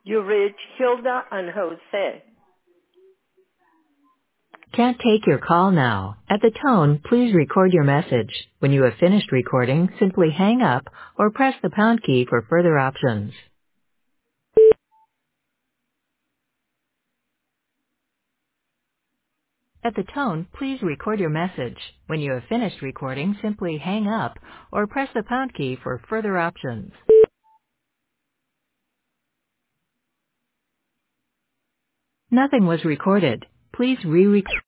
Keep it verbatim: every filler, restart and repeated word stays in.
You reached Hilda and Jose. Can't take your call now. At the tone, please record your message. When you have finished recording, simply hang up or press the pound key for further options. At the tone, please record your message. When you have finished recording, simply hang up or press the pound key for further options. Nothing was recorded. Please re-record.